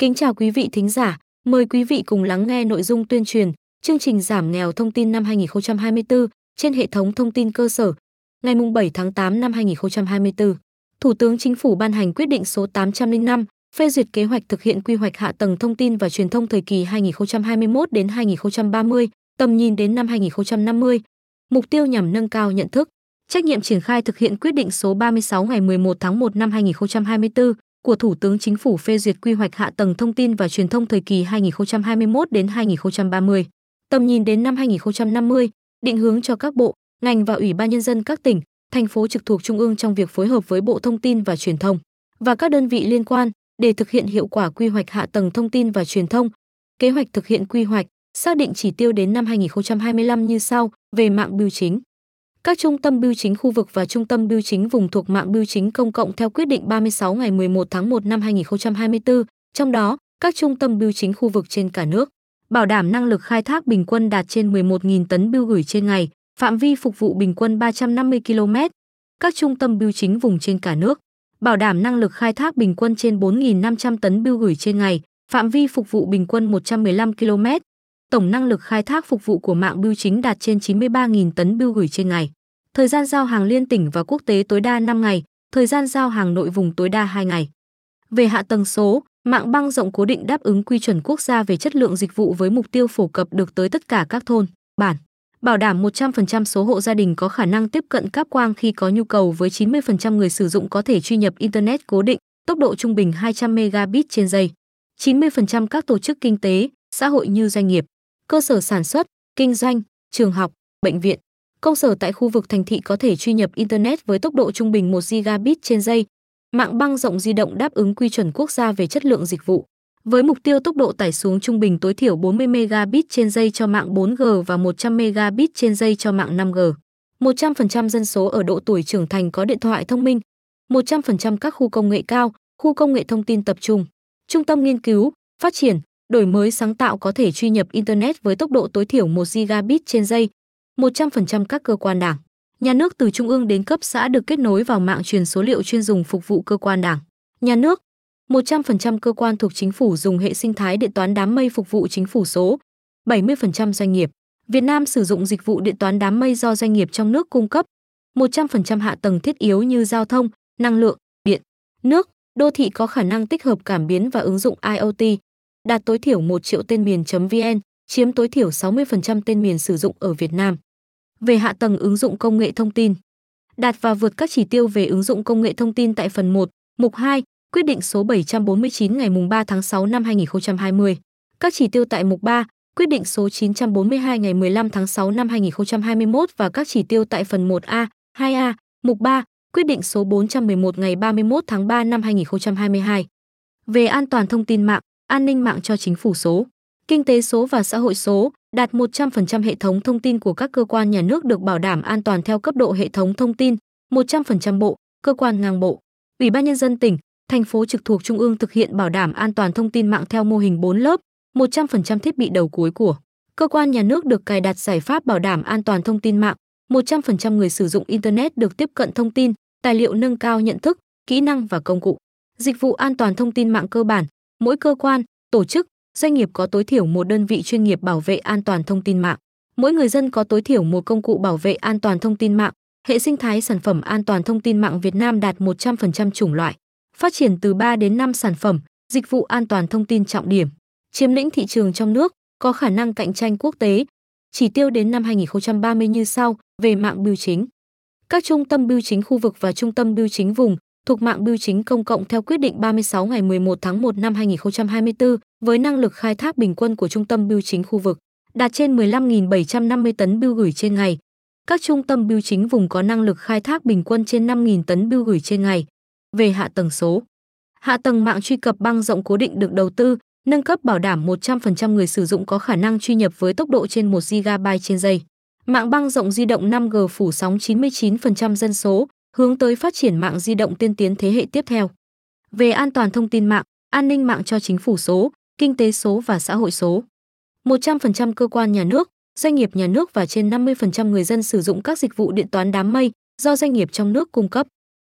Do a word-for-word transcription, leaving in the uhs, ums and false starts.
Kính chào quý vị thính giả, mời quý vị cùng lắng nghe nội dung tuyên truyền chương trình giảm nghèo thông tin năm hai nghìn không trăm hai mươi tư trên hệ thống thông tin cơ sở. Ngày bảy tháng tám năm hai nghìn không trăm hai mươi tư, Thủ tướng Chính phủ ban hành quyết định số tám trăm lẻ năm phê duyệt kế hoạch thực hiện quy hoạch hạ tầng thông tin và truyền thông thời kỳ hai nghìn không trăm hai mươi mốt đến hai nghìn không trăm ba mươi, tầm nhìn đến năm hai nghìn không trăm năm mươi. Mục tiêu nhằm nâng cao nhận thức, trách nhiệm triển khai thực hiện quyết định số ba mươi sáu ngày mười một tháng một năm hai nghìn không trăm hai mươi tư của Thủ tướng Chính phủ phê duyệt quy hoạch hạ tầng thông tin và truyền thông thời kỳ hai nghìn không trăm hai mươi mốt đến hai nghìn không trăm ba mươi, tầm nhìn đến năm hai nghìn không trăm năm mươi, định hướng cho các bộ, ngành và Ủy ban nhân dân các tỉnh, thành phố trực thuộc Trung ương trong việc phối hợp với Bộ Thông tin và Truyền thông và các đơn vị liên quan để thực hiện hiệu quả quy hoạch hạ tầng thông tin và truyền thông. Kế hoạch thực hiện quy hoạch xác định chỉ tiêu đến năm hai nghìn không trăm hai mươi lăm như sau: về mạng bưu chính, các trung tâm bưu chính khu vực và trung tâm bưu chính vùng thuộc mạng bưu chính công cộng theo quyết định ba mươi sáu ngày mười một tháng một năm hai nghìn không trăm hai mươi tư, trong đó các trung tâm bưu chính khu vực trên cả nước bảo đảm năng lực khai thác bình quân đạt trên mười một nghìn tấn bưu gửi trên ngày, phạm vi phục vụ bình quân ba trăm năm mươi ki lô mét. Các trung tâm bưu chính vùng trên cả nước bảo đảm năng lực khai thác bình quân trên bốn nghìn năm trăm tấn bưu gửi trên ngày, phạm vi phục vụ bình quân một trăm mười lăm ki lô mét. Tổng năng lực khai thác phục vụ của mạng bưu chính đạt trên chín mươi ba nghìn tấn bưu gửi trên ngày. Thời gian giao hàng liên tỉnh và quốc tế tối đa năm ngày, thời gian giao hàng nội vùng tối đa hai ngày. Về hạ tầng số, mạng băng rộng cố định đáp ứng quy chuẩn quốc gia về chất lượng dịch vụ với mục tiêu phổ cập được tới tất cả các thôn, bản, bảo đảm một trăm phần trăm số hộ gia đình có khả năng tiếp cận cáp quang khi có nhu cầu, với chín mươi phần trăm người sử dụng có thể truy nhập Internet cố định, tốc độ trung bình hai trăm mê ga bit trên giây. chín mươi phần trăm các tổ chức kinh tế, xã hội như doanh nghiệp, cơ sở sản xuất, kinh doanh, trường học, bệnh viện, công sở tại khu vực thành thị có thể truy nhập Internet với tốc độ trung bình một gi ga bit trên giây. Mạng băng rộng di động đáp ứng quy chuẩn quốc gia về chất lượng dịch vụ, với mục tiêu tốc độ tải xuống trung bình tối thiểu bốn mươi mê ga bit trên giây cho mạng bốn G và một trăm mê ga bit trên giây cho mạng năm G. một trăm phần trăm dân số ở độ tuổi trưởng thành có điện thoại thông minh. một trăm phần trăm các khu công nghệ cao, khu công nghệ thông tin tập trung, trung tâm nghiên cứu, phát triển, đổi mới sáng tạo có thể truy nhập Internet với tốc độ tối thiểu một gi ga bit trên giây. một trăm phần trăm các cơ quan đảng, nhà nước từ trung ương đến cấp xã được kết nối vào mạng truyền số liệu chuyên dùng phục vụ cơ quan đảng, nhà nước. một trăm phần trăm cơ quan thuộc chính phủ dùng hệ sinh thái điện toán đám mây phục vụ chính phủ số. bảy mươi phần trăm doanh nghiệp Việt Nam sử dụng dịch vụ điện toán đám mây do doanh nghiệp trong nước cung cấp. một trăm phần trăm hạ tầng thiết yếu như giao thông, năng lượng, điện, nước, đô thị có khả năng tích hợp cảm biến và ứng dụng I O T, đạt tối thiểu một triệu tên miền.vn, chiếm tối thiểu sáu mươi phần trăm tên miền sử dụng ở Việt Nam. Về hạ tầng ứng dụng công nghệ thông tin, đạt và vượt các chỉ tiêu về ứng dụng công nghệ thông tin tại phần một, mục hai, quyết định số bảy trăm bốn mươi chín ngày ba tháng sáu năm hai nghìn không trăm hai mươi. Các chỉ tiêu tại mục ba, quyết định số chín trăm bốn mươi hai ngày mười lăm tháng sáu năm hai nghìn không trăm hai mươi mốt và các chỉ tiêu tại phần một A, hai A, mục ba, quyết định số bốn trăm mười một ngày ba mươi mốt tháng ba năm hai nghìn không trăm hai mươi hai. Về an toàn thông tin mạng, an ninh mạng cho chính phủ số, kinh tế số và xã hội số, đạt một trăm phần trăm hệ thống thông tin của các cơ quan nhà nước được bảo đảm an toàn theo cấp độ hệ thống thông tin, một trăm phần trăm bộ, cơ quan ngang bộ, Ủy ban nhân dân tỉnh, thành phố trực thuộc Trung ương thực hiện bảo đảm an toàn thông tin mạng theo mô hình bốn lớp, một trăm phần trăm thiết bị đầu cuối của cơ quan nhà nước được cài đặt giải pháp bảo đảm an toàn thông tin mạng, một trăm phần trăm người sử dụng Internet được tiếp cận thông tin, tài liệu nâng cao nhận thức, kỹ năng và công cụ. Dịch vụ an toàn thông tin mạng cơ bản, mỗi cơ quan, tổ chức, doanh nghiệp có tối thiểu một đơn vị chuyên nghiệp bảo vệ an toàn thông tin mạng. Mỗi người dân có tối thiểu một công cụ bảo vệ an toàn thông tin mạng. Hệ sinh thái sản phẩm an toàn thông tin mạng Việt Nam đạt một trăm phần trăm chủng loại. Phát triển từ ba đến năm sản phẩm, dịch vụ an toàn thông tin trọng điểm. Chiếm lĩnh thị trường trong nước, có khả năng cạnh tranh quốc tế. Chỉ tiêu đến năm hai nghìn không trăm ba mươi như sau: về mạng bưu chính, các trung tâm bưu chính khu vực và trung tâm bưu chính vùng thuộc mạng bưu chính công cộng theo quyết định ba mươi sáu ngày mười một tháng một năm hai nghìn không trăm hai mươi tư, với năng lực khai thác bình quân của trung tâm bưu chính khu vực đạt trên mười lăm nghìn bảy trăm năm mươi tấn bưu gửi trên ngày. Các trung tâm bưu chính vùng có năng lực khai thác bình quân trên năm nghìn tấn bưu gửi trên ngày. Về hạ tầng số, hạ tầng mạng truy cập băng rộng cố định được đầu tư, nâng cấp bảo đảm một trăm phần trăm người sử dụng có khả năng truy nhập với tốc độ trên một gi ga bai trên giây. Mạng băng rộng di động năm G phủ sóng chín mươi chín phần trăm dân số, hướng tới phát triển mạng di động tiên tiến thế hệ tiếp theo. Về an toàn thông tin mạng, an ninh mạng cho chính phủ số, kinh tế số và xã hội số. một trăm phần trăm cơ quan nhà nước, doanh nghiệp nhà nước và trên năm mươi phần trăm người dân sử dụng các dịch vụ điện toán đám mây do doanh nghiệp trong nước cung cấp.